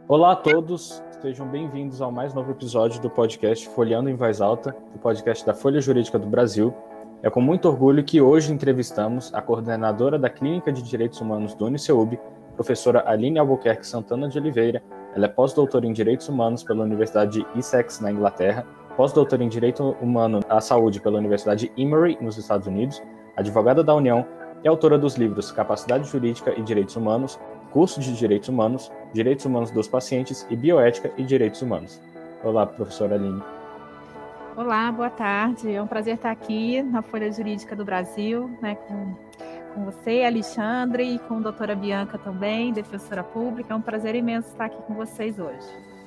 Olá a todos, sejam bem-vindos ao mais novo episódio do podcast Folheando em Voz Alta, o podcast da Folha Jurídica do Brasil. É com muito orgulho que hoje entrevistamos a coordenadora da Clínica de Direitos Humanos do UniCeub, professora Aline Albuquerque Santana de Oliveira. Ela é pós-doutora em Direitos Humanos pela Universidade de Essex, na Inglaterra, pós-doutora em Direito Humano à Saúde pela Universidade Emory, nos Estados Unidos, advogada da União e autora dos livros Capacidade Jurídica e Direitos Humanos, Curso de Direitos Humanos dos Pacientes e Bioética e Direitos Humanos. Olá, professora Aline. Olá, boa tarde. É um prazer estar aqui na Folha Jurídica do Brasil, né, com você, Alexandre, e com a doutora Bianca também, defensora pública. É um prazer imenso estar aqui com vocês hoje.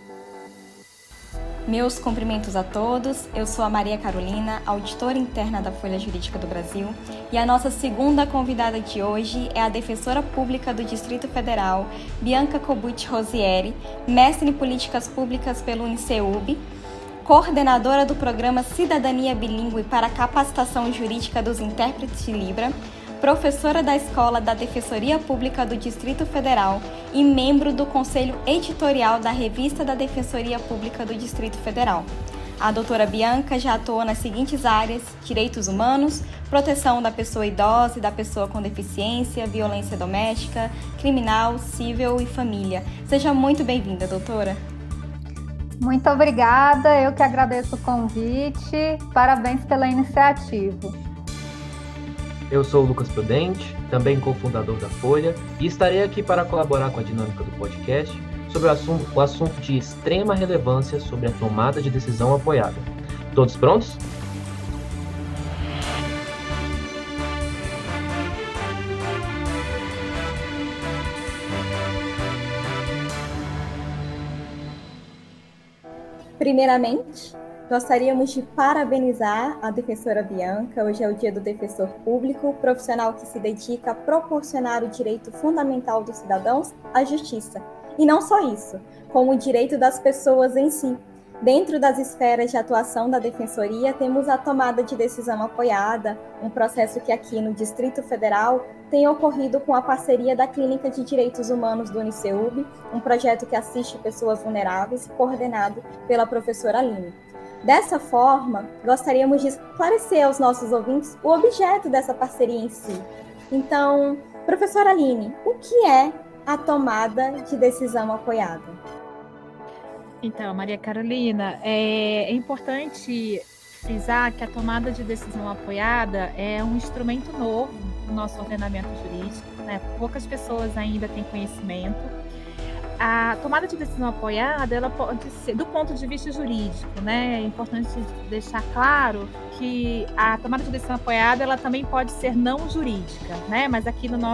Meus cumprimentos a todos. Eu sou a Maria Carolina, auditora interna da Folha Jurídica do Brasil, e a nossa segunda convidada de hoje é a defensora pública do Distrito Federal, Bianca Cobucci Rosieri, mestre em Políticas Públicas pelo UniCeub, coordenadora do programa Cidadania Bilíngue para a Capacitação Jurídica dos Intérpretes de Libra, professora da Escola da Defensoria Pública do Distrito Federal e membro do Conselho Editorial da Revista da Defensoria Pública do Distrito Federal. A doutora Bianca já atuou nas seguintes áreas: direitos humanos, proteção da pessoa idosa e da pessoa com deficiência, violência doméstica, criminal, civil e família. Seja muito bem-vinda, doutora. Muito obrigada, eu que agradeço o convite, parabéns pela iniciativa. Eu sou o Lucas Prudente, também cofundador da Folha, e estarei aqui para colaborar com a dinâmica do podcast sobre o assunto de extrema relevância sobre a tomada de decisão apoiada. Todos prontos? Primeiramente, gostaríamos de parabenizar a defensora Bianca. Hoje é o Dia do Defensor Público, profissional que se dedica a proporcionar o direito fundamental dos cidadãos à justiça. E não só isso, como o direito das pessoas em si. Dentro das esferas de atuação da Defensoria, temos a tomada de decisão apoiada, um processo que aqui no Distrito Federal tem ocorrido com a parceria da Clínica de Direitos Humanos do UniCeub, um projeto que assiste pessoas vulneráveis, coordenado pela professora Aline. Dessa forma, gostaríamos de esclarecer aos nossos ouvintes o objeto dessa parceria em si. Então, professora Aline, o que é a tomada de decisão apoiada? Então, Maria Carolina, é importante frisar que a tomada de decisão apoiada é um instrumento novo no nosso ordenamento jurídico, né? Poucas pessoas ainda têm conhecimento. A tomada de decisão apoiada, ela pode ser, do ponto de vista jurídico, né? É importante deixar claro que a tomada de decisão apoiada, ela também pode ser não jurídica, né? Mas aqui na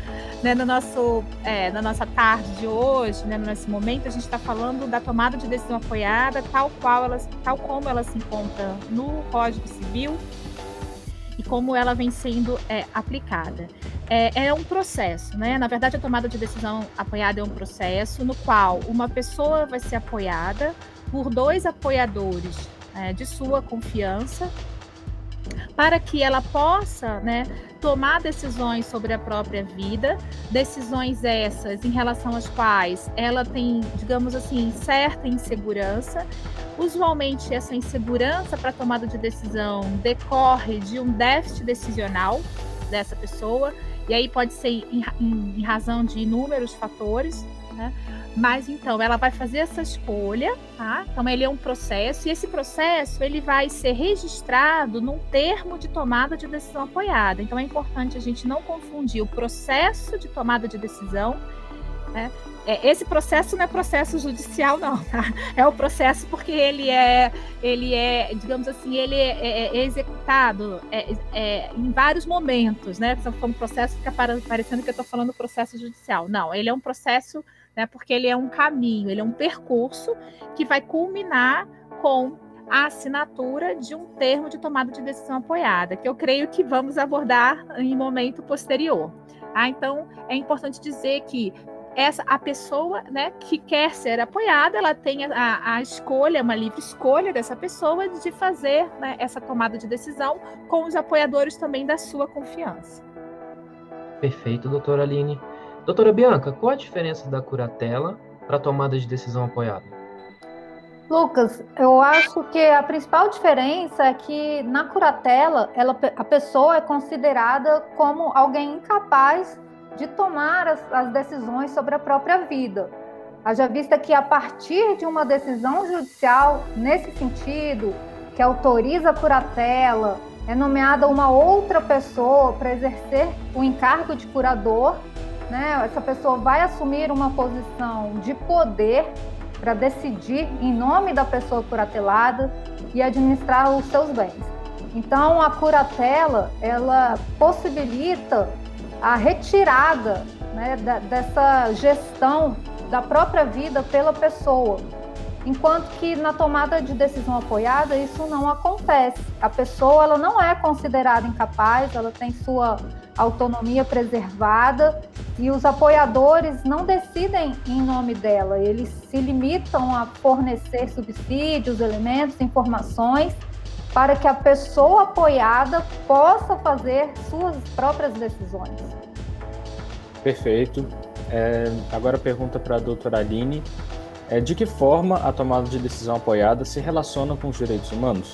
nossa tarde de hoje, né, nesse momento, a gente está falando da tomada de decisão apoiada, tal como ela se encontra no Código Civil e como ela vem sendo aplicada. É um processo, né? Na verdade, a tomada de decisão apoiada é um processo no qual uma pessoa vai ser apoiada por dois apoiadores de sua confiança, para que ela possa, né, tomar decisões sobre a própria vida, decisões essas em relação às quais ela tem, digamos assim, certa insegurança. Usualmente, essa insegurança para a tomada de decisão decorre de um déficit decisional dessa pessoa, e aí pode ser em razão de inúmeros fatores, né? Mas então ela vai fazer essa escolha, tá? Então ele é um processo, e esse processo ele vai ser registrado num termo de tomada de decisão apoiada. Então é importante a gente não confundir o processo de tomada de decisão, né? Esse processo não é processo judicial, não, tá? É o processo porque ele é, digamos assim, ele é executado em vários momentos, né? Se for um processo, fica parecendo que eu estou falando processo judicial. Não, ele é um processo, né, porque ele é um caminho, ele é um percurso que vai culminar com a assinatura de um termo de tomada de decisão apoiada, que eu creio que vamos abordar em momento posterior. Então, é importante dizer que a pessoa, né, que quer ser apoiada, ela tem a escolha, uma livre escolha dessa pessoa de fazer, né, essa tomada de decisão com os apoiadores também da sua confiança. Perfeito, doutora Aline. Doutora Bianca, qual a diferença da curatela, para a tomada de decisão apoiada? Lucas, eu acho que a principal diferença é que na curatela, a pessoa é considerada como alguém incapaz de tomar as decisões sobre a própria vida. Haja vista que a partir de uma decisão judicial, nesse sentido, que autoriza a curatela, é nomeada uma outra pessoa para exercer o encargo de curador, né? Essa pessoa vai assumir uma posição de poder para decidir em nome da pessoa curatelada e administrar os seus bens. Então, a curatela, ela possibilita a retirada, né, dessa gestão da própria vida pela pessoa, enquanto que na tomada de decisão apoiada isso não acontece. A pessoa ela não é considerada incapaz, ela tem sua autonomia preservada e os apoiadores não decidem em nome dela, eles se limitam a fornecer subsídios, elementos, informações para que a pessoa apoiada possa fazer suas próprias decisões. Perfeito. Agora pergunta para a doutora Aline. De que forma a tomada de decisão apoiada se relaciona com os direitos humanos?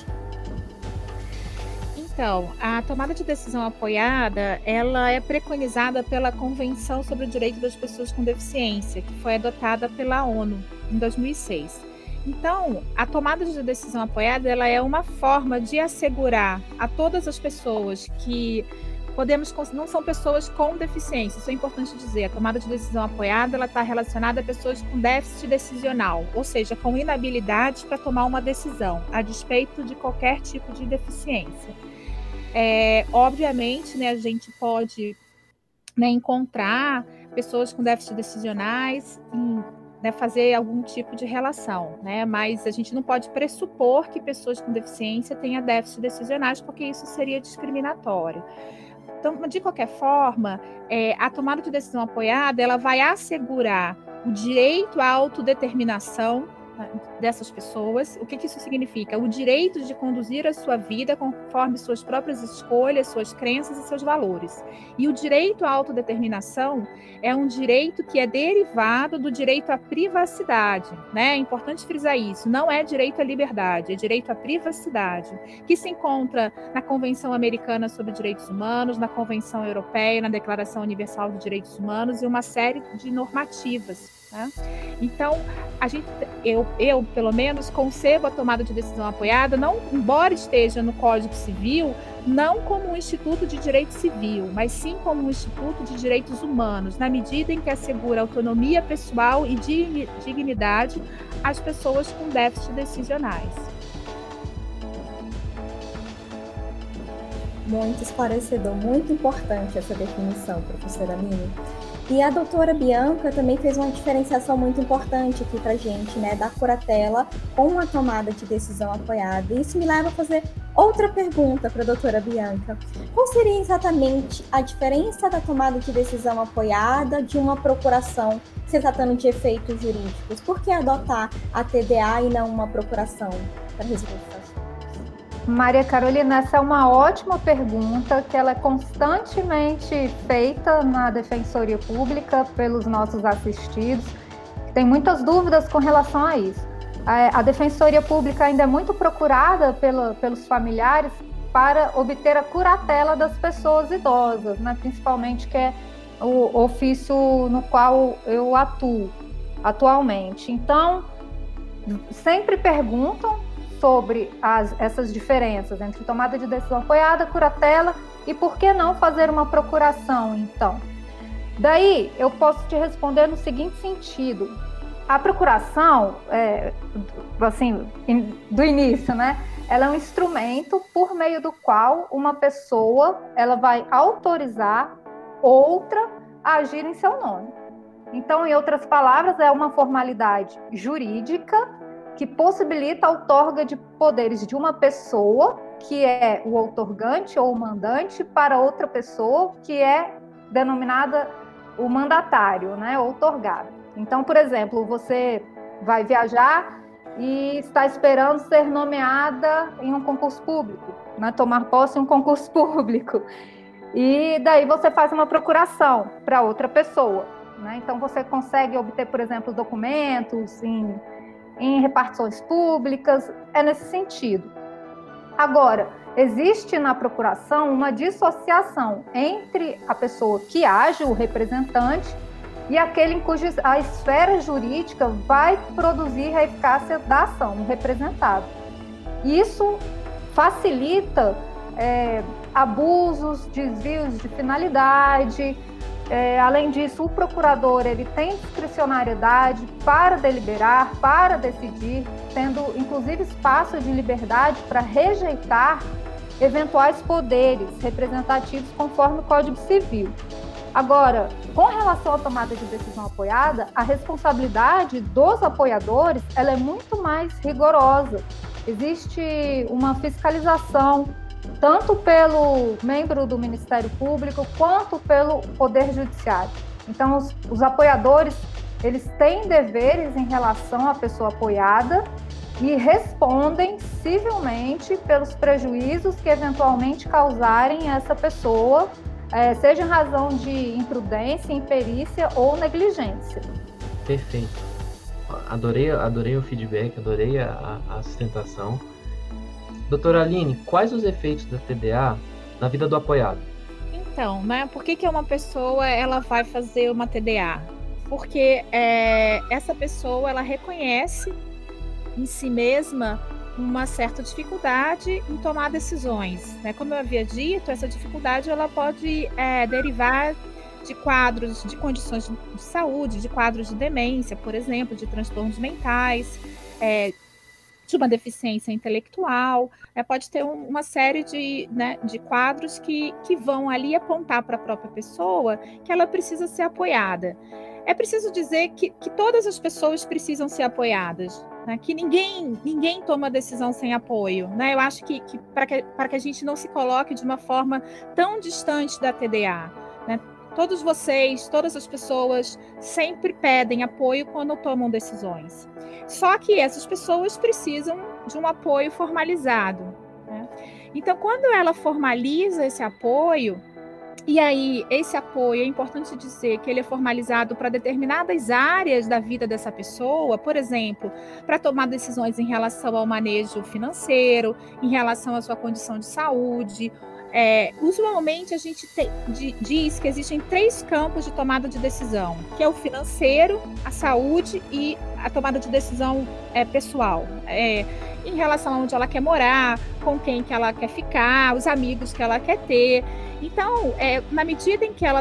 Então, a tomada de decisão apoiada, ela é preconizada pela Convenção sobre o Direito das Pessoas com Deficiência, que foi adotada pela ONU em 2006. Então, a tomada de decisão apoiada, ela é uma forma de assegurar a todas as pessoas que não são pessoas com deficiência, isso é importante dizer. A tomada de decisão apoiada, ela está relacionada a pessoas com déficit decisional, ou seja, com inabilidade para tomar uma decisão, a despeito de qualquer tipo de deficiência. Obviamente, né, a gente pode, né, encontrar pessoas com déficit decisionais, fazer algum tipo de relação, né? Mas a gente não pode pressupor que pessoas com deficiência tenham déficit decisionais, porque isso seria discriminatório. Então, de qualquer forma, a tomada de decisão apoiada, ela vai assegurar o direito à autodeterminação dessas pessoas. O que isso significa? O direito de conduzir a sua vida conforme suas próprias escolhas, suas crenças e seus valores. E o direito à autodeterminação é um direito que é derivado do direito à privacidade, né? É importante frisar isso. Não é direito à liberdade, é direito à privacidade, que se encontra na Convenção Americana sobre Direitos Humanos, na Convenção Europeia, na Declaração Universal de Direitos Humanos e uma série de normativas. Né? Então, eu, pelo menos, concebo a tomada de decisão apoiada, não, embora esteja no Código Civil, não como um instituto de direito civil, mas sim como um instituto de direitos humanos, na medida em que assegura autonomia pessoal e dignidade às pessoas com déficits decisionais. Muito esclarecedor, muito importante essa definição, professora Aline. E a doutora Bianca também fez uma diferenciação muito importante aqui para a gente, né, da curatela com a tomada de decisão apoiada. E isso me leva a fazer outra pergunta para a doutora Bianca. Qual seria exatamente a diferença da tomada de decisão apoiada de uma procuração, se tratando de efeitos jurídicos? Por que adotar a TDA e não uma procuração para resolver esse assunto? Maria Carolina, essa é uma ótima pergunta que ela é constantemente feita na Defensoria Pública pelos nossos assistidos. Tem muitas dúvidas com relação a isso. A Defensoria Pública ainda é muito procurada pelos familiares para obter a curatela das pessoas idosas, né? Principalmente, que é o ofício no qual eu atuo atualmente. Então, sempre perguntam sobre essas diferenças entre tomada de decisão apoiada, curatela e por que não fazer uma procuração, então. Daí, eu posso te responder no seguinte sentido. A procuração, assim, do início, né? Ela é um instrumento por meio do qual uma pessoa ela vai autorizar outra a agir em seu nome. Então, em outras palavras, é uma formalidade jurídica que possibilita a outorga de poderes de uma pessoa, que é o outorgante ou o mandante, para outra pessoa, que é denominada o mandatário, né, outorgado. Então, por exemplo, você vai viajar e está esperando ser nomeada em um concurso público, né, tomar posse em um concurso público. E daí você faz uma procuração para outra pessoa. né? Então, você consegue obter, por exemplo, documentos em repartições públicas, é nesse sentido. Agora, existe na procuração uma dissociação entre a pessoa que age, o representante, e aquele em cuja a esfera jurídica vai produzir a eficácia da ação, o representado. Isso facilita abusos, desvios de finalidade. Além disso, o procurador ele tem discricionariedade para deliberar, para decidir, tendo inclusive espaço de liberdade para rejeitar eventuais poderes representativos conforme o Código Civil. Agora, com relação à tomada de decisão apoiada, a responsabilidade dos apoiadores ela é muito mais rigorosa. Existe uma fiscalização tanto pelo membro do Ministério Público quanto pelo Poder Judiciário. Então, os apoiadores, eles têm deveres em relação à pessoa apoiada e respondem civilmente pelos prejuízos que eventualmente causarem a essa pessoa, seja em razão de imprudência, imperícia ou negligência. Perfeito. Adorei o feedback, adorei a sustentação. Doutora Aline, quais os efeitos da TDA na vida do apoiado? Então, né, por que uma pessoa ela vai fazer uma TDA? Porque essa pessoa ela reconhece em si mesma uma certa dificuldade em tomar decisões, né? Como eu havia dito, essa dificuldade ela pode derivar de quadros, de condições de saúde, de quadros de demência, por exemplo, de transtornos mentais, de uma deficiência intelectual, pode ter uma série de quadros que vão ali apontar para a própria pessoa que ela precisa ser apoiada. É preciso dizer que todas as pessoas precisam ser apoiadas, né? Que ninguém toma decisão sem apoio, né? Eu acho que para que a gente não se coloque de uma forma tão distante da TDA, né? Todos vocês, todas as pessoas sempre pedem apoio quando tomam decisões. Só que essas pessoas precisam de um apoio formalizado, né? Então, quando ela formaliza esse apoio, e aí esse apoio, é importante dizer que ele é formalizado para determinadas áreas da vida dessa pessoa, por exemplo, para tomar decisões em relação ao manejo financeiro, em relação à sua condição de saúde. Usualmente a gente diz que existem 3 campos de tomada de decisão, que é o financeiro, a saúde e a tomada de decisão pessoal, em relação a onde ela quer morar, com quem que ela quer ficar, os amigos que ela quer ter. Então, na medida em que ela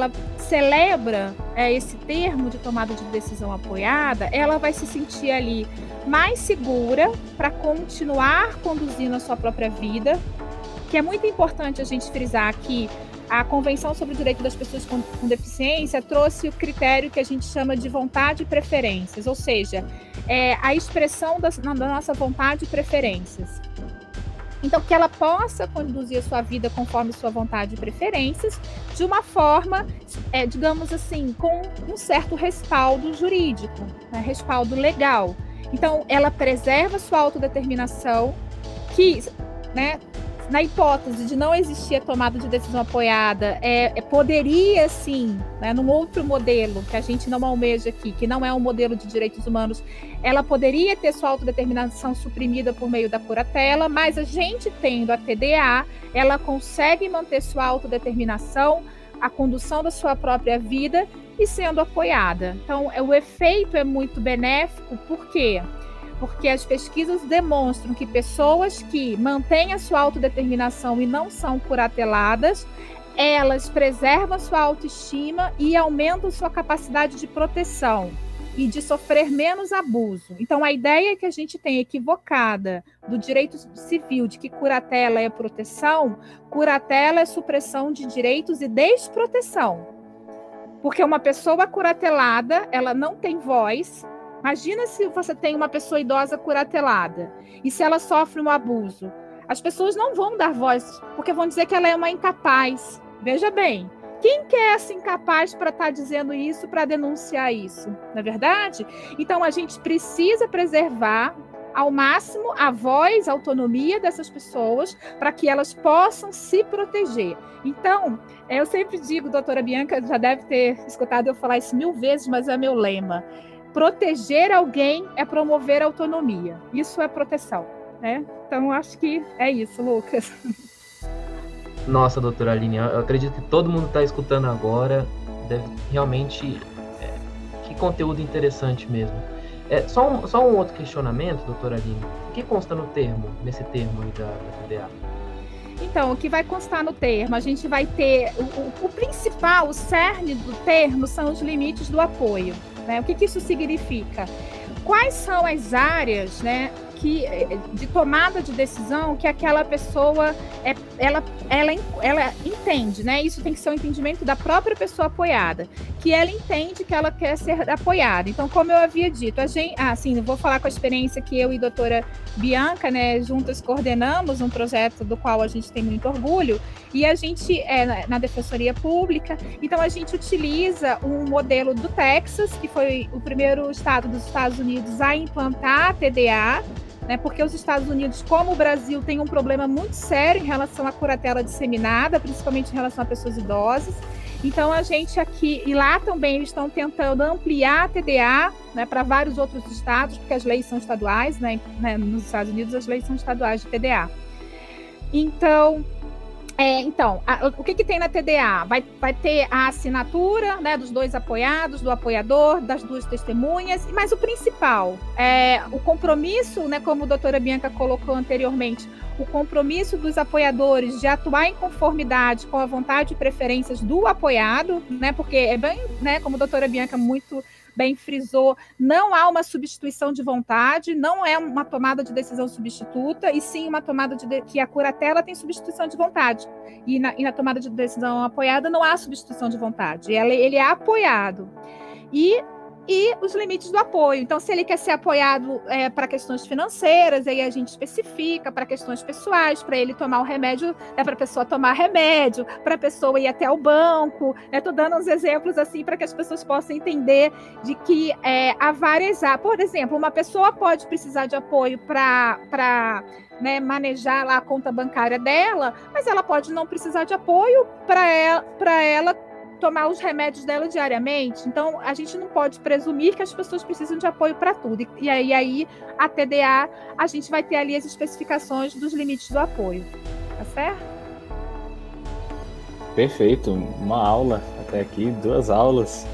celebra esse termo de tomada de decisão apoiada, ela vai se sentir ali mais segura para continuar conduzindo a sua própria vida, que é muito importante a gente frisar que a Convenção sobre o Direito das Pessoas com Deficiência trouxe o critério que a gente chama de vontade e preferências, ou seja, a expressão da nossa vontade e preferências. Então, que ela possa conduzir a sua vida conforme sua vontade e preferências, de uma forma, digamos assim, com um certo respaldo jurídico, né, respaldo legal. Então, ela preserva sua autodeterminação, que, né, na hipótese de não existir a tomada de decisão apoiada, poderia sim, né, num outro modelo que a gente não almeja aqui, que não é um modelo de direitos humanos, ela poderia ter sua autodeterminação suprimida por meio da curatela, mas a gente tendo a TDA, ela consegue manter sua autodeterminação, a condução da sua própria vida e sendo apoiada. Então, o efeito é muito benéfico, por quê? Porque as pesquisas demonstram que pessoas que mantêm a sua autodeterminação e não são curateladas, elas preservam sua autoestima e aumentam sua capacidade de proteção e de sofrer menos abuso. Então, a ideia que a gente tem equivocada do direito civil de que curatela é proteção, curatela é supressão de direitos e desproteção. Porque uma pessoa curatelada, ela não tem voz. Imagina se você tem uma pessoa idosa curatelada e se ela sofre um abuso. As pessoas não vão dar voz, porque vão dizer que ela é uma incapaz. Veja bem, quem que é essa incapaz para estar dizendo isso, para denunciar isso? Não é verdade? Então, a gente precisa preservar ao máximo a voz, a autonomia dessas pessoas, para que elas possam se proteger. Então, eu sempre digo, doutora Bianca já deve ter escutado eu falar isso 1000 vezes, mas é meu lema: proteger alguém é promover a autonomia. Isso é proteção, né? Então, acho que é isso, Lucas. Nossa, doutora Aline, eu acredito que todo mundo está escutando agora, deve realmente... que conteúdo interessante mesmo. Só um outro questionamento, doutora Aline. O que consta nesse termo aí da TDA? Então, o que vai constar no termo? A gente vai ter... O principal, o cerne do termo são os limites do apoio, né? O que isso significa? Quais são as áreas, né, de tomada de decisão que aquela pessoa ela entende, né? Isso tem que ser um entendimento da própria pessoa apoiada, que ela entende que ela quer ser apoiada. Então, como eu havia dito, eu vou falar com a experiência que eu e a doutora Bianca, né, juntas coordenamos um projeto do qual a gente tem muito orgulho, e a gente na Defensoria Pública, então a gente utiliza um modelo do Texas, que foi o primeiro estado dos Estados Unidos a implantar a TDA, né, porque os Estados Unidos, como o Brasil, tem um problema muito sério em relação à curatela disseminada, principalmente em relação a pessoas idosas. Então, a gente aqui, e lá também eles estão tentando ampliar a TDA, né, para vários outros estados, porque as leis são estaduais, né, nos Estados Unidos as leis são estaduais de TDA. Então, o que tem na TDA? Vai ter a assinatura, né, dos 2 apoiados, do apoiador, das 2 testemunhas, mas o principal é o compromisso, né, como a doutora Bianca colocou anteriormente, o compromisso dos apoiadores de atuar em conformidade com a vontade e preferências do apoiado, né, porque é bem, né, como a doutora Bianca muito bem frisou, não há uma substituição de vontade, não é uma tomada de decisão substituta, e sim uma tomada que a curatela tem substituição de vontade. E na tomada de decisão apoiada não há substituição de vontade, ele é apoiado. E os limites do apoio. Então, se ele quer ser apoiado para questões financeiras, aí a gente especifica para questões pessoais, para ele tomar o remédio, para a pessoa tomar remédio, para a pessoa ir até o banco. Estou dando uns exemplos assim para que as pessoas possam entender de que há várias... Por exemplo, uma pessoa pode precisar de apoio para né, manejar lá a conta bancária dela, mas ela pode não precisar de apoio para ela tomar os remédios dela diariamente. Então, a gente não pode presumir que as pessoas precisam de apoio para tudo. E aí, a TDA, a gente vai ter ali as especificações dos limites do apoio. Tá certo? Perfeito. Uma aula até aqui, 2 aulas.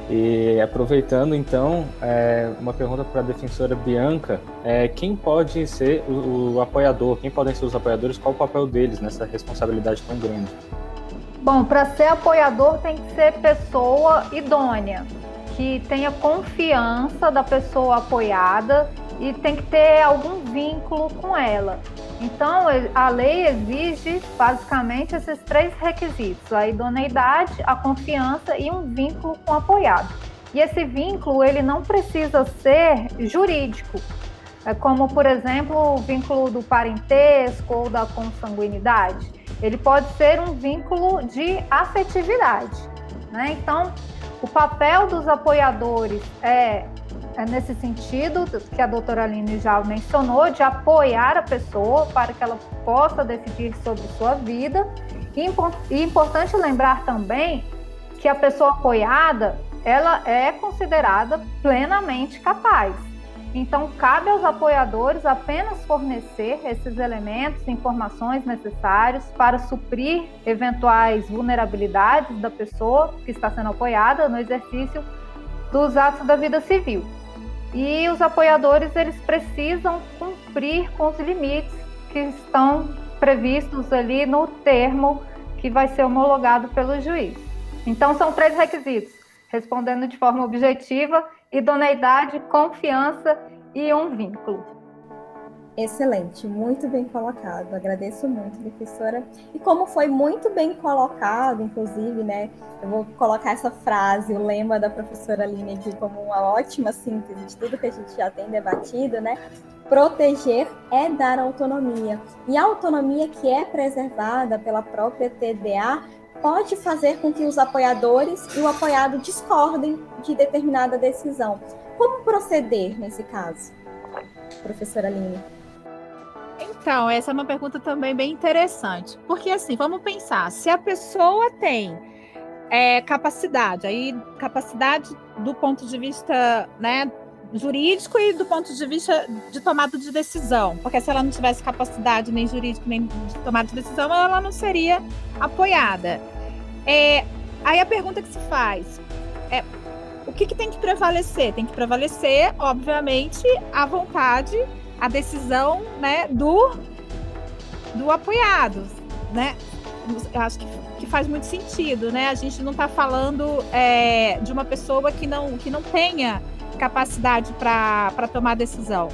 E aproveitando, então, uma pergunta para a defensora Bianca. Quem pode ser o apoiador? Quem podem ser os apoiadores? Qual o papel deles nessa responsabilidade tão grande? Bom, para ser apoiador tem que ser pessoa idônea, que tenha confiança da pessoa apoiada e tem que ter algum vínculo com ela. Então, a lei exige basicamente esses 3 requisitos: a idoneidade, a confiança e um vínculo com o apoiado. E esse vínculo, ele não precisa ser jurídico, como, por exemplo, o vínculo do parentesco ou da consanguinidade. Ele pode ser um vínculo de afetividade, né? Então, o papel dos apoiadores é nesse sentido, que a doutora Aline já mencionou, de apoiar a pessoa para que ela possa decidir sobre sua vida. E é importante lembrar também que a pessoa apoiada, ela é considerada plenamente capaz. Então, cabe aos apoiadores apenas fornecer esses elementos, informações necessários para suprir eventuais vulnerabilidades da pessoa que está sendo apoiada no exercício dos atos da vida civil. E os apoiadores, eles precisam cumprir com os limites que estão previstos ali no termo que vai ser homologado pelo juiz. Então, são 3 requisitos, respondendo de forma objetiva: idoneidade, confiança e um vínculo. Excelente, muito bem colocado. Agradeço muito, professora. E como foi muito bem colocado, inclusive, né, eu vou colocar essa frase, o lema da professora Aline aqui como uma ótima síntese de tudo que a gente já tem debatido, né? Proteger é dar autonomia. E a autonomia que é preservada pela própria TDA pode fazer com que os apoiadores e o apoiado discordem de determinada decisão. Como proceder nesse caso? professora Aline? Então, essa é uma pergunta também bem interessante. Porque, assim, vamos pensar, se a pessoa tem capacidade do ponto de vista, né, jurídico e do ponto de vista de tomada de decisão, porque se ela não tivesse capacidade nem jurídica nem de tomada de decisão, ela não seria apoiada. Aí a pergunta que se faz é: o que tem que prevalecer? Tem que prevalecer, obviamente, a vontade, a decisão, né, do apoiado, né? Eu acho que faz muito sentido, né? A gente não está falando de uma pessoa que não tenha capacidade para tomar decisão.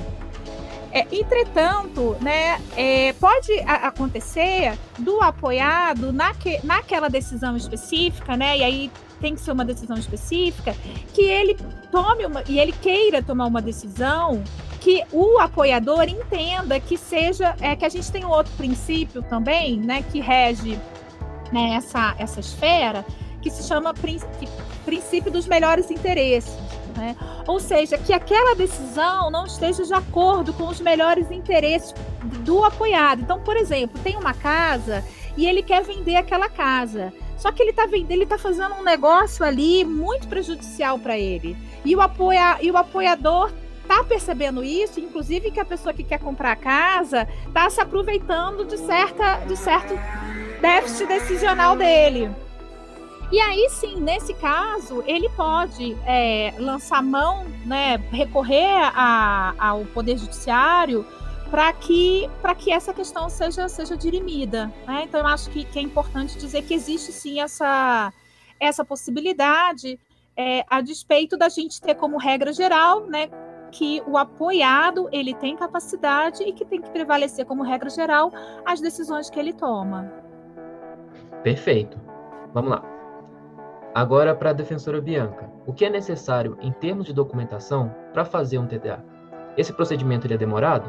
Entretanto, né, pode acontecer do apoiado naquela decisão específica, né? E aí tem que ser uma decisão específica, que ele ele queira tomar uma decisão que o apoiador entenda que seja, que a gente tem um outro princípio também, né, que rege, né, essa esfera, que se chama princípio dos melhores interesses, né? Ou seja, que aquela decisão não esteja de acordo com os melhores interesses do apoiado. Então, por exemplo, tem uma casa e ele quer vender aquela casa. Só que ele está fazendo um negócio ali muito prejudicial para ele. E o apoiador está percebendo isso, inclusive que a pessoa que quer comprar a casa está se aproveitando de certo déficit decisional dele. E aí, sim, nesse caso, ele pode lançar mão, né, recorrer ao Poder Judiciário para que essa questão seja dirimida, né? Então, eu acho que é importante dizer que existe, sim, essa possibilidade, a despeito da gente ter como regra geral, né, que o apoiado ele tem capacidade e que tem que prevalecer como regra geral as decisões que ele toma. Perfeito. Vamos lá. Agora para a defensora Bianca. O que é necessário em termos de documentação para fazer um TDA? Esse procedimento ele é demorado?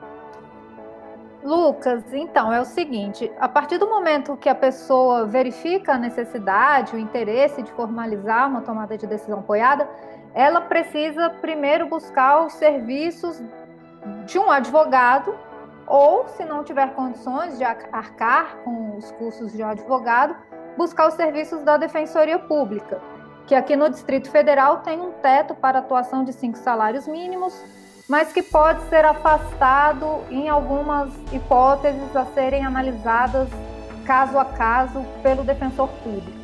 Lucas, então, é o seguinte, a partir do momento que a pessoa verifica a necessidade, o interesse de formalizar uma tomada de decisão apoiada, ela precisa primeiro buscar os serviços de um advogado, ou, se não tiver condições de arcar com os custos de um advogado, buscar os serviços da Defensoria Pública, que aqui no Distrito Federal tem um teto para atuação de 5 salários mínimos, mas que pode ser afastado em algumas hipóteses a serem analisadas caso a caso pelo defensor público.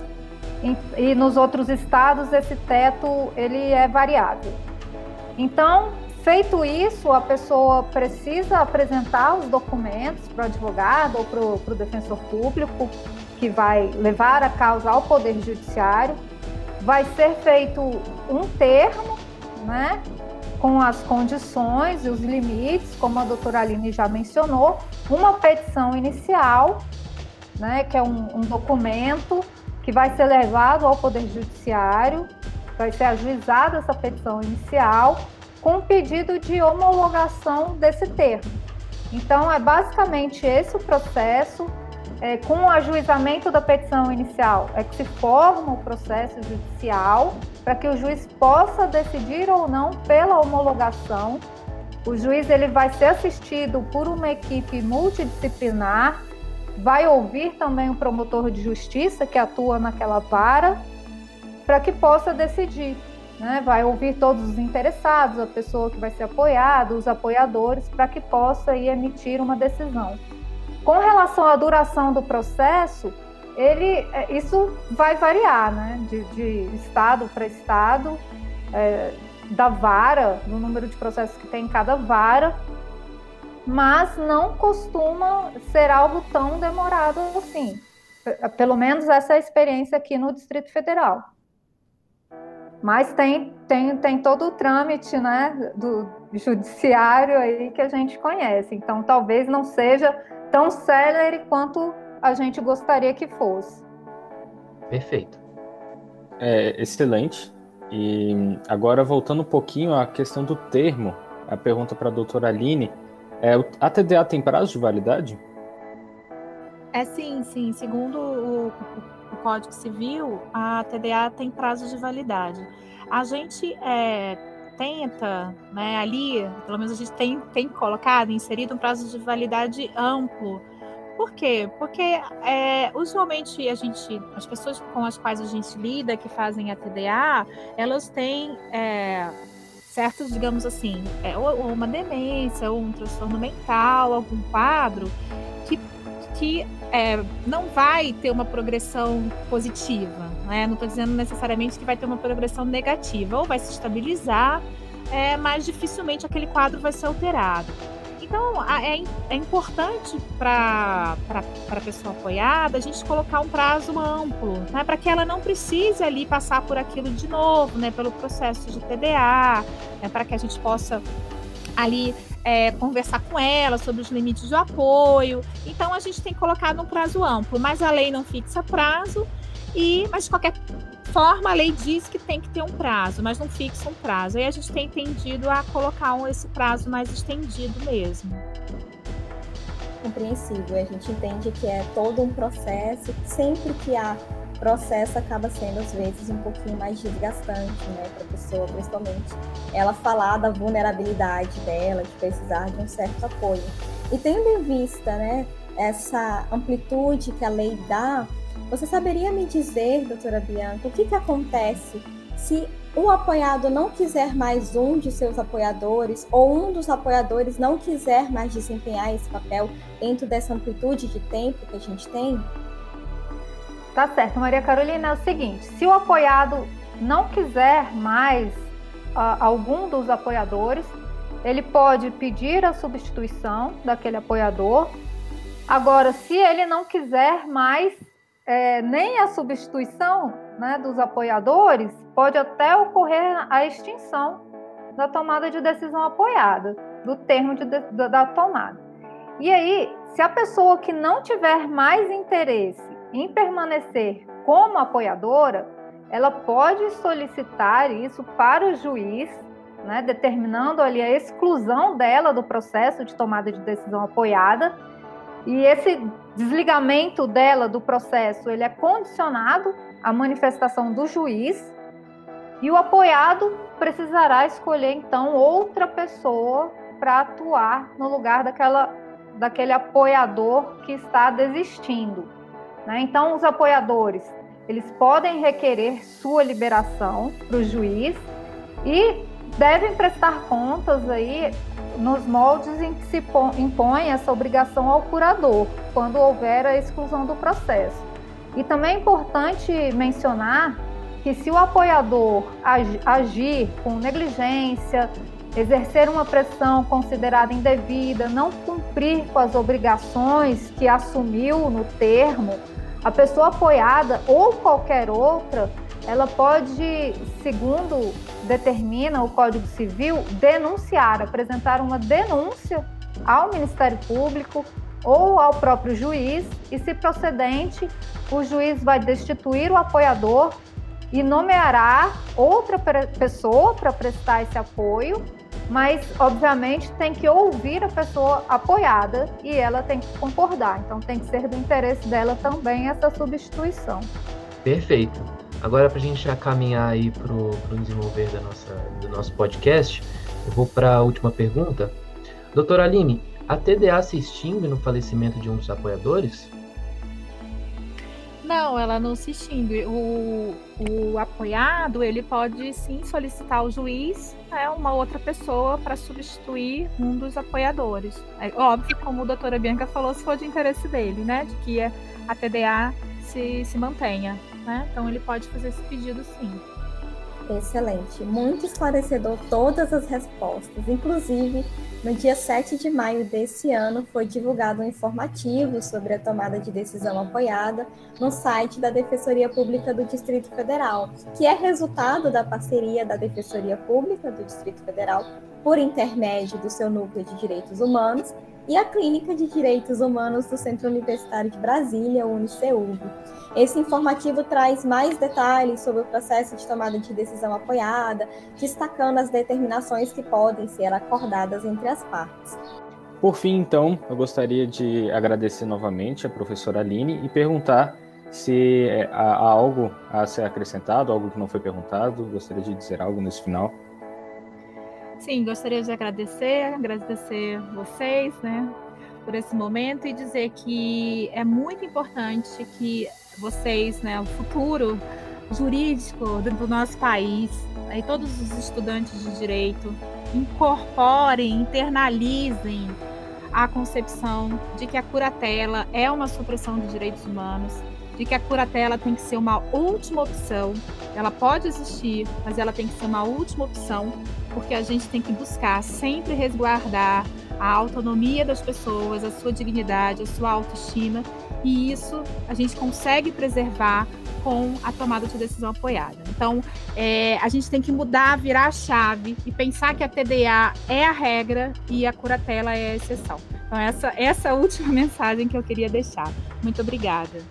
E nos outros estados esse teto ele é variável. Então, feito isso, a pessoa precisa apresentar os documentos para o advogado ou para o defensor público que vai levar a causa ao Poder Judiciário. Vai ser feito um termo, né, com as condições e os limites, como a doutora Aline já mencionou, uma petição inicial, né, que é um documento que vai ser levado ao Poder Judiciário, vai ser ajuizada essa petição inicial, com um pedido de homologação desse termo. Então, é basicamente esse o processo. Com o ajuizamento da petição inicial, é que se forma o processo judicial para que o juiz possa decidir ou não pela homologação. O juiz ele vai ser assistido por uma equipe multidisciplinar, vai ouvir também o promotor de justiça que atua naquela vara, para que possa decidir, né? Vai ouvir todos os interessados, a pessoa que vai ser apoiada, os apoiadores, para que possa aí emitir uma decisão. Com relação à duração do processo, isso vai variar, né? De estado para estado, da vara, do número de processos que tem em cada vara, mas não costuma ser algo tão demorado assim. Pelo menos essa é a experiência aqui no Distrito Federal. Mas tem todo o trâmite, né, do judiciário aí que a gente conhece. Então, talvez não seja tão célere quanto a gente gostaria que fosse. Perfeito. Excelente. E agora, voltando um pouquinho à questão do termo, a pergunta para a doutora Aline, a TDA tem prazo de validade? Sim. Segundo o Código Civil, a TDA tem prazo de validade. A gente 70, né, ali, pelo menos a gente tem colocado, inserido um prazo de validade amplo. Por quê? Porque usualmente as pessoas com as quais a gente lida, que fazem a TDA, elas têm certos, digamos assim, ou uma demência, ou um transtorno mental, algum quadro que não vai ter uma progressão positiva, né? Não estou dizendo necessariamente que vai ter uma progressão negativa, ou vai se estabilizar, mas dificilmente aquele quadro vai ser alterado. Então, é importante para a pessoa apoiada a gente colocar um prazo amplo, né, para que ela não precise ali passar por aquilo de novo, né, pelo processo de TDA, né, para que a gente possa ali conversar com ela sobre os limites do apoio. Então, a gente tem colocado um prazo amplo, mas a lei não fixa prazo, mas de qualquer forma, a lei diz que tem que ter um prazo, mas não fixa um prazo. Aí a gente tem tendido a colocar esse prazo mais estendido mesmo. Compreensível. A gente entende que é todo um processo, sempre que há processo acaba sendo, às vezes, um pouquinho mais desgastante, né, para a pessoa, principalmente ela falar da vulnerabilidade dela, de precisar de um certo apoio. E tendo em vista, né, essa amplitude que a lei dá, você saberia me dizer, doutora Bianca, o que acontece se o apoiado não quiser mais um de seus apoiadores ou um dos apoiadores não quiser mais desempenhar esse papel dentro dessa amplitude de tempo que a gente tem? Tá certo, Maria Carolina, é o seguinte, se o apoiado não quiser mais algum dos apoiadores, ele pode pedir a substituição daquele apoiador. Agora, se ele não quiser mais nem a substituição, né, dos apoiadores, pode até ocorrer a extinção da tomada de decisão apoiada, do termo da tomada. E aí, se a pessoa que não tiver mais interesse em permanecer como apoiadora, ela pode solicitar isso para o juiz, né, determinando ali a exclusão dela do processo de tomada de decisão apoiada. E esse desligamento dela do processo, ele é condicionado à manifestação do juiz, e o apoiado precisará escolher, então, outra pessoa para atuar no lugar daquele apoiador que está desistindo, né? Então, os apoiadores, eles podem requerer sua liberação para o juiz e devem prestar contas aí nos moldes em que se impõe essa obrigação ao curador, quando houver a exclusão do processo. E também é importante mencionar que se o apoiador agir com negligência, exercer uma pressão considerada indevida, não cumprir com as obrigações que assumiu no termo, a pessoa apoiada ou qualquer outra, ela pode, segundo determina o Código Civil, denunciar, apresentar uma denúncia ao Ministério Público ou ao próprio juiz, e, se procedente, o juiz vai destituir o apoiador e nomeará outra pessoa para prestar esse apoio, mas, obviamente, tem que ouvir a pessoa apoiada e ela tem que concordar. Então, tem que ser do interesse dela também essa substituição. Perfeito. Agora, para a gente já caminhar aí para o desenvolver do nosso podcast, eu vou para a última pergunta. Doutora Aline, a TDA se extingue no falecimento de um dos apoiadores? Não, ela não se extingue. O apoiado, ele pode sim solicitar ao juiz uma outra pessoa para substituir um dos apoiadores. É óbvio, como a doutora Bianca falou, se for de interesse dele, né? De que a TDA se mantenha, né? Então ele pode fazer esse pedido sim. Excelente, muito esclarecedor todas as respostas. Inclusive, no dia 7 de maio desse ano, foi divulgado um informativo sobre a tomada de decisão apoiada no site da Defensoria Pública do Distrito Federal, que é resultado da parceria da Defensoria Pública do Distrito Federal, por intermédio do seu Núcleo de Direitos Humanos, e a Clínica de Direitos Humanos do Centro Universitário de Brasília, o UniCeub. Esse informativo traz mais detalhes sobre o processo de tomada de decisão apoiada, destacando as determinações que podem ser acordadas entre as partes. Por fim, então, eu gostaria de agradecer novamente a professora Aline e perguntar se há algo a ser acrescentado, algo que não foi perguntado. Gostaria de dizer algo nesse final. Sim, gostaria de agradecer vocês, né, por esse momento e dizer que é muito importante que vocês, né, o futuro jurídico do nosso país, né, e todos os estudantes de direito incorporem, internalizem a concepção de que a curatela é uma supressão de direitos humanos, de que a curatela tem que ser uma última opção. Ela pode existir, mas ela tem que ser uma última opção, porque a gente tem que buscar sempre resguardar a autonomia das pessoas, a sua dignidade, a sua autoestima, e isso a gente consegue preservar com a tomada de decisão apoiada. Então, a gente tem que mudar, virar a chave e pensar que a TDA é a regra e a curatela é a exceção. Então, essa é a última mensagem que eu queria deixar. Muito obrigada.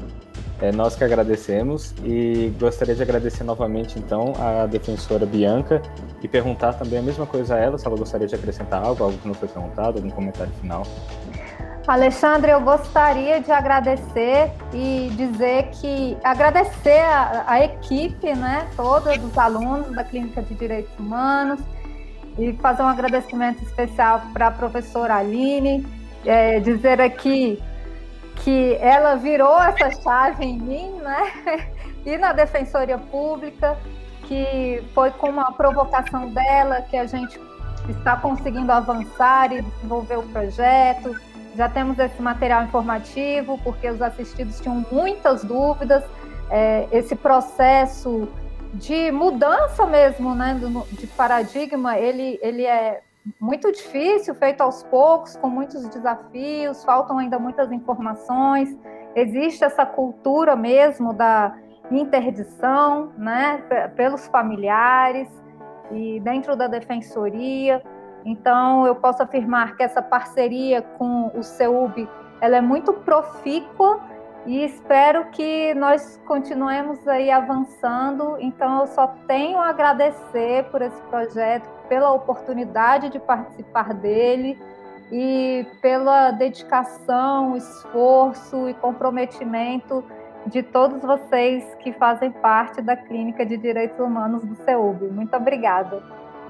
Nós que agradecemos e gostaria de agradecer novamente, então, a defensora Bianca e perguntar também a mesma coisa a ela, se ela gostaria de acrescentar algo que não foi perguntado, algum comentário final. Alexandre, eu gostaria de agradecer e dizer que agradecer a equipe, né, toda dos alunos da Clínica de Direitos Humanos e fazer um agradecimento especial para a professora Aline, dizer aqui que ela virou essa chave em mim, né, e na Defensoria Pública, que foi com uma provocação dela que a gente está conseguindo avançar e desenvolver o projeto. Já temos esse material informativo, porque os assistidos tinham muitas dúvidas. Esse processo de mudança mesmo, né, de paradigma, ele é muito difícil, feito aos poucos, com muitos desafios, faltam ainda muitas informações. Existe essa cultura mesmo da interdição, né, pelos familiares e dentro da defensoria. Então, eu posso afirmar que essa parceria com o CEUB, ela é muito profícua e espero que nós continuemos aí avançando. Então, eu só tenho a agradecer por esse projeto, pela oportunidade de participar dele e pela dedicação, esforço e comprometimento de todos vocês que fazem parte da Clínica de Direitos Humanos do CEUB. Muito obrigada.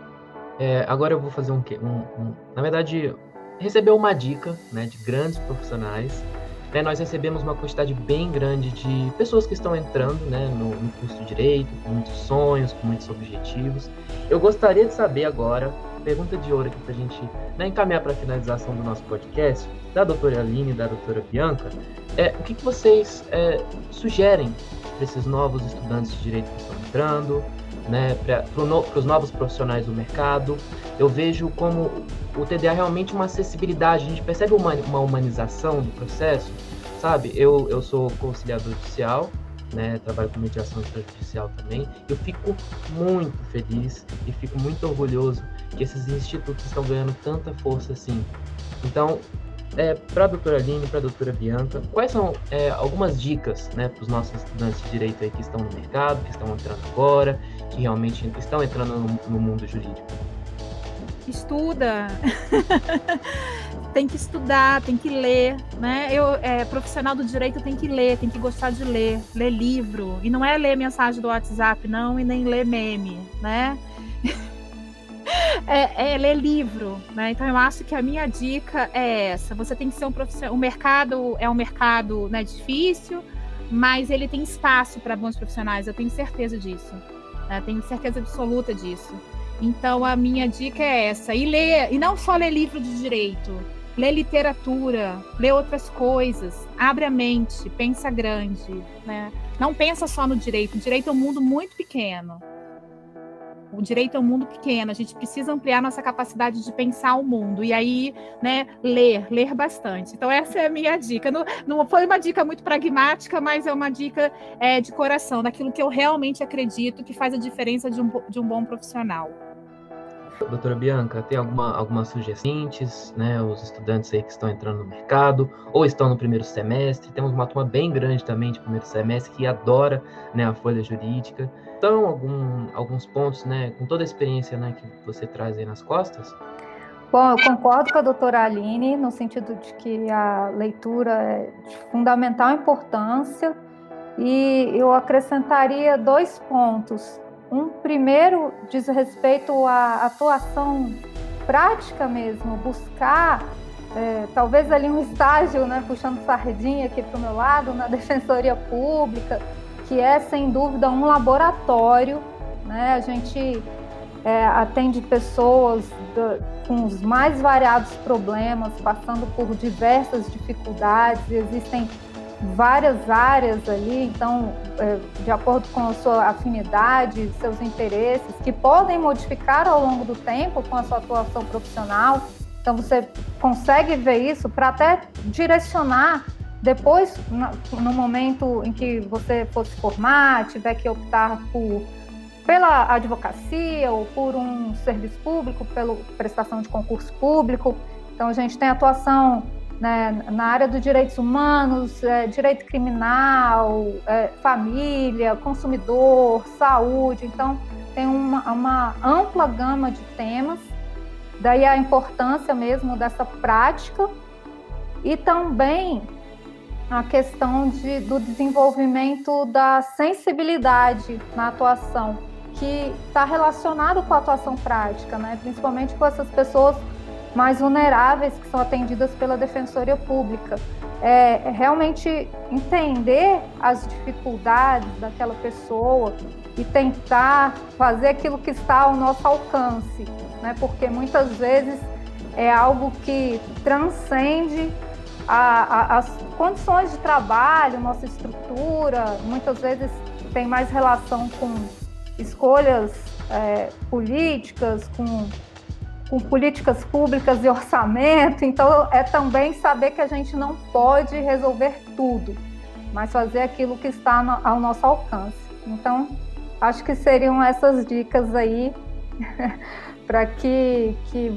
Agora eu vou fazer na verdade, receber uma dica, né, de grandes profissionais. Nós recebemos uma quantidade bem grande de pessoas que estão entrando, né, no curso de Direito, com muitos sonhos, com muitos objetivos. Eu gostaria de saber agora, pergunta de ouro aqui para a gente, né, encaminhar para a finalização do nosso podcast, da doutora Aline e da doutora Bianca, o que vocês sugerem para esses novos estudantes de Direito que estão entrando, né, para os novos profissionais do mercado. Eu vejo como o TDA é realmente uma acessibilidade, a gente percebe uma humanização do processo, sabe? Eu sou conciliador judicial, né, trabalho com mediação extrajudicial também. Eu fico muito feliz e fico muito orgulhoso que esses institutos estão ganhando tanta força assim. Então, para a doutora Aline, para a doutora Bianca, quais são algumas dicas, né, para os nossos estudantes de direito aí que estão no mercado, que estão entrando agora, que realmente estão entrando no mundo jurídico? Estuda, tem que estudar, tem que ler, né? Profissional do direito tem que ler, tem que gostar de ler livro, e não é ler mensagem do WhatsApp, não, e nem ler meme, né? Ler livro, né? Então eu acho que a minha dica é essa: você tem que ser um profissional. O mercado é um mercado, né, difícil, mas ele tem espaço para bons profissionais, eu tenho certeza disso, né? Tenho certeza absoluta disso. Então a minha dica é essa: e não só ler livro de direito, ler literatura, ler outras coisas, abre a mente, pensa grande, né? Não pensa só no direito. O direito é um mundo muito pequeno. O direito é um mundo pequeno, a gente precisa ampliar nossa capacidade de pensar o mundo, e aí, né, ler bastante. Então essa é a minha dica. Não foi uma dica muito pragmática, mas é uma dica de coração, daquilo que eu realmente acredito que faz a diferença de um bom profissional. Doutora Bianca, tem alguma sugestão, né, os estudantes aí que estão entrando no mercado ou estão no primeiro semestre? Temos uma turma bem grande também de primeiro semestre que adora, né, a folha jurídica. Então, alguns pontos, né, com toda a experiência, né, que você traz aí nas costas? Bom, eu concordo com a doutora Aline, no sentido de que a leitura é de fundamental importância, e eu acrescentaria 2 pontos. Um primeiro diz respeito à atuação prática mesmo, buscar talvez ali um estágio, né, puxando sardinha aqui para o meu lado, na Defensoria Pública, que é sem dúvida um laboratório, né? A gente atende pessoas com os mais variados problemas, passando por diversas dificuldades, existem várias áreas ali, então, de acordo com a sua afinidade, seus interesses, que podem modificar ao longo do tempo com a sua atuação profissional. Então, você consegue ver isso para até direcionar depois, no momento em que você for se formar, tiver que optar pela advocacia ou por um serviço público, pela prestação de concurso público. Então, a gente tem atuação, né, na área dos direitos humanos, direito criminal, família, consumidor, saúde. Então, tem uma ampla gama de temas. Daí a importância mesmo dessa prática e também a questão do desenvolvimento da sensibilidade na atuação, que está relacionado com a atuação prática, né? Principalmente com essas pessoas mais vulneráveis que são atendidas pela Defensoria Pública. Realmente entender as dificuldades daquela pessoa e tentar fazer aquilo que está ao nosso alcance, né? Porque muitas vezes é algo que transcende as condições de trabalho, nossa estrutura, muitas vezes tem mais relação com escolhas políticas, com políticas públicas e orçamento. Então, é também saber que a gente não pode resolver tudo, mas fazer aquilo que está ao nosso alcance. Então, acho que seriam essas dicas aí para que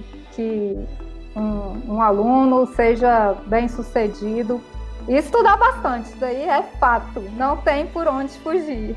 um aluno seja bem-sucedido e estudar bastante. Isso daí é fato, não tem por onde fugir.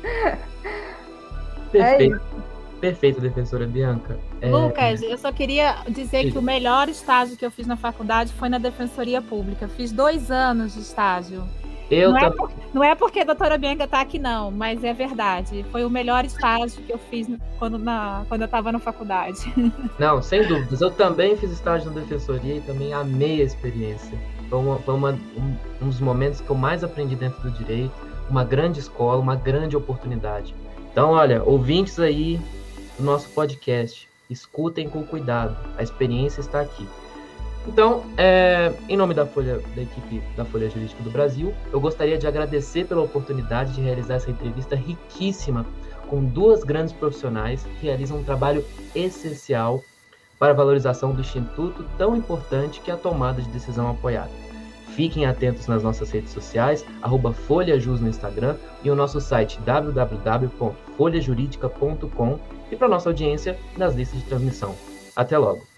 Perfeito. Perfeito, defensora Bianca. Lucas, eu só queria dizer que o melhor estágio que eu fiz na faculdade foi na Defensoria Pública. Fiz 2 anos de estágio. Não é porque a doutora Bianca está aqui, não, mas é verdade. Foi o melhor estágio que eu fiz quando eu estava na faculdade. Não, sem dúvidas. Eu também fiz estágio na Defensoria e também amei a experiência. Foi um dos momentos que eu mais aprendi dentro do direito, uma grande escola, uma grande oportunidade. Então, olha, ouvintes aí do nosso podcast, escutem com cuidado, a experiência está aqui. Então, em nome da equipe da Folha Jurídica do Brasil, eu gostaria de agradecer pela oportunidade de realizar essa entrevista riquíssima com 2 grandes profissionais que realizam um trabalho essencial para a valorização do instituto tão importante que é a tomada de decisão apoiada. Fiquem atentos nas nossas redes sociais, @FolhaJus no Instagram e o nosso site www.folhajuridica.com e para nossa audiência nas listas de transmissão. Até logo!